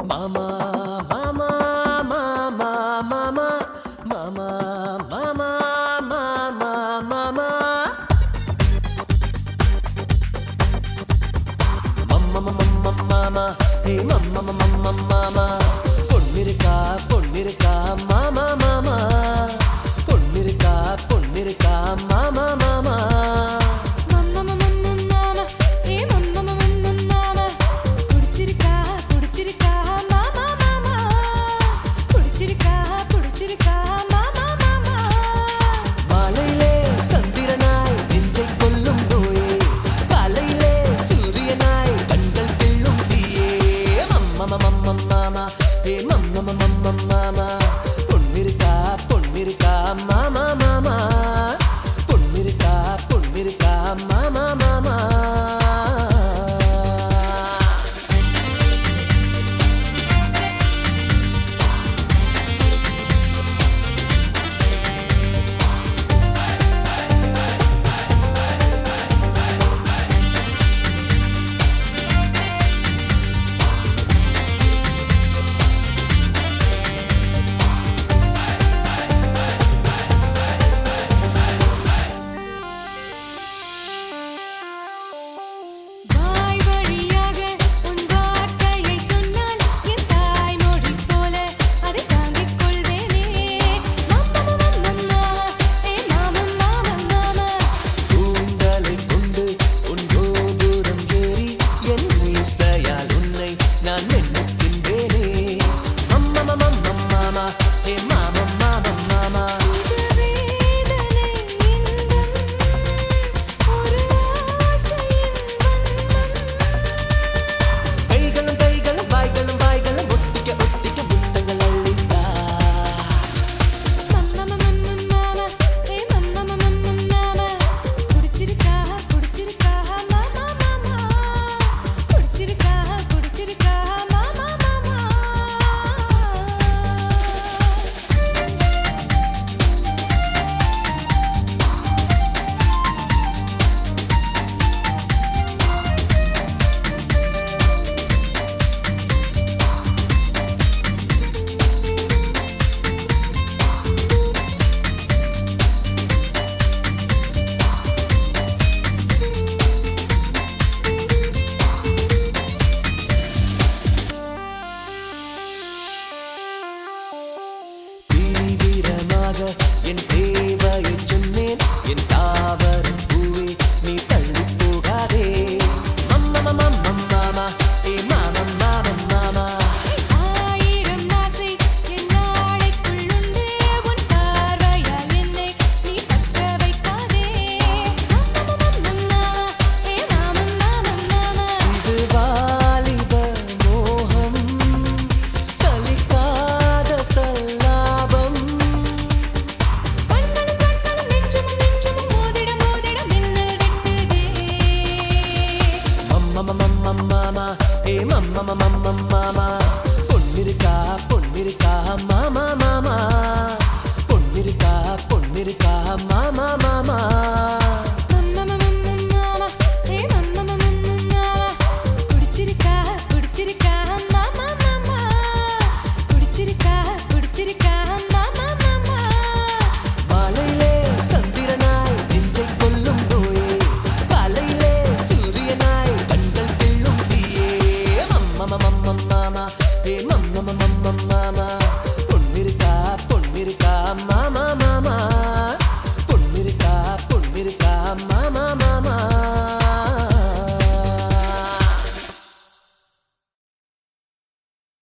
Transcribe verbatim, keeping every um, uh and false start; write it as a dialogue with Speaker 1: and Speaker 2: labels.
Speaker 1: மாமா மாமா மாமா மாமா மாமா மாமா மாமா மாமா மம்ம மாமா ஏ மம்ம மம்ம மாமா பொன்னிருக்கா பொன்னிருக்கா மாமா மாமா பொன்னிருக்கா பொன்னிருக்கா மாமா மாமா மாமா பொன்னிருக்கா பொன்னிருக்கா மாமா மாமா பொன்னிருக்கா பொன்னிருக்கா மாமா மாமா என் தேவையை சொன்னேன் என் தாவர பூவே நீ தள்ளி போகாதே மம்ம மம்ம மாமா ஏ மாமா மாமா மாமா
Speaker 2: ஆயிரம் ஆசை என் நாளைக்குள்ளுண்டு உன் பார்வையால் என்னை நீ பற்ற வைக்காதே மம்ம மம்ம ஏ மாமா மாமா மாமா
Speaker 1: இது வாலிப மோகம் சலிக்காத சல்லாபம் மாமா ஏ மம்ம மம்ம மாமா பொன்னிருக்கா பொன்னிருக்கா மாமா மாமா பொன்னிருக்கா பொன்னிருக்கா மாமா மாமா மாலையிலே சந்திரனாய் நெஞ்சை கொல்லும் தோயே காலையிலே சூரியனாய் கண்கள் கிள்ளும் தீயே மம்ம மம்ம மாமா ஏ மம்ம மம்ம மாமா பொன்னிருக்கா பொன்னிருக்கா மாமா